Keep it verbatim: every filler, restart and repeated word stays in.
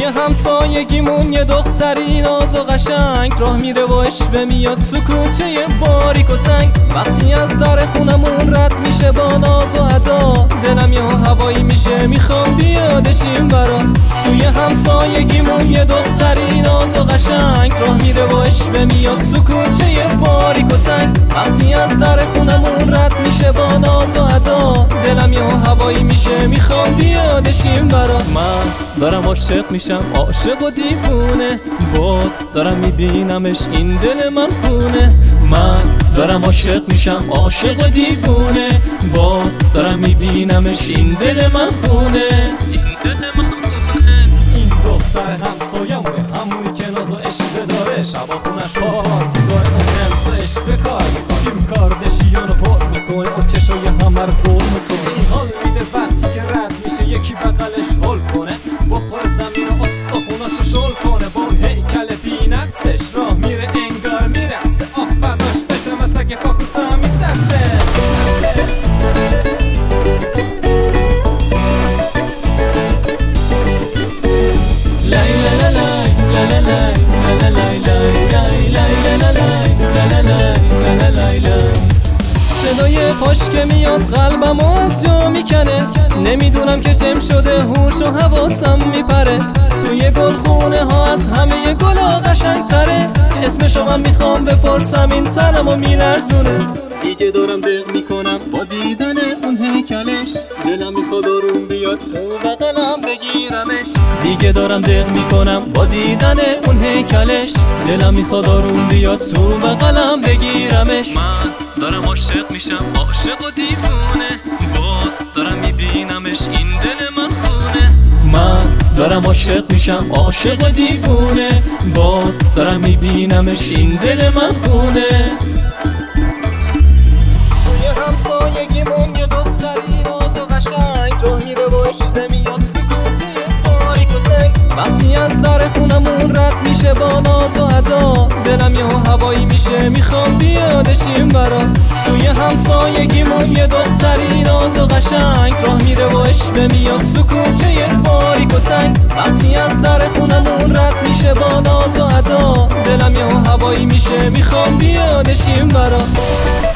همسایگیمون یه دختری ناز و قشنگ راه میره و اشوه میاد تو کوچه باریک و تنگ. وقتی از در خونمون رد میشه با ناز و ادا، دلم یه هوایی میشه میخوام بیادشیم برا. توی همسایگیمون یه دختری ناز و قشنگ راه میره و اشوه میاد تو کوچه باریک و تنگ. وقتی از در خونمون رد میشه با ناز و ادا، دلم یه هوایی میشه میخوام بیادشیم برا. من دارم عاشق میشم عاشق و دیوونه، باز دارم میبینمش این دل من خونه. من دارم عاشق میشم عاشق و دیوونه، باز دارم میبینمش این دل من خونه. این دل من خونه. این دختر همسایمونه، همونی که ناز و عشق داره، شبا خونش پارتی داره، نمسش به کار میکنه، کیم کاردشیانو پر میکنه و چشای همه رو زور میکنه. این حال میده وقتی که رد میشه یکی بغلش هل کنه، بخور زمین و استخوناشو شل کنه. با اون هیکل بینقصش راه میره انگار میرسه، آفداش بشه مثل اگه کاکوتا میدسته. صدای پاش که میاد قلبمو از جا میکنه، نمیدونم که چم شده هوش و حواسم میپره. توی گلخونه ها از همه گلا قشنگ تره، اسمشو من میخوام بپرسم این تنمو میلرزونه. دیگه دارم دق میکنم با دیدن اون هیکلش، دلم میخواد آروم بیاد تو بغلم بگیرمش. دیگه دارم دق میکنم با دیدن اون هیکلش، دلم میخواد آروم بیاد تو بغلم بگیرمش. من دارم عاشق میشم عاشق و دیوونه، باز دارم میبینمش این دل من خونه. من دارم عاشق میشم عاشق و دیوونه، باز دارم میبینمش این دل من خونه. توی همسایگیمون یه دختری ناز و قشنگ راه میره و اشوه میاد تو کوچه باریک و تنگ. وقتی از در خونمون رد میشه با ناز و ادا، دلم یه هوایی میشه میخوام بیادشیم برا. توی همسایگیمون یه دختری ناز و قشنگ راه میره و اشوه میاد تو کوچه باریک و تنگ. وقتی از در خونمون رد میشه با ناز و ادا، دلم یه هوایی میشه میخوام بیادشیم برا.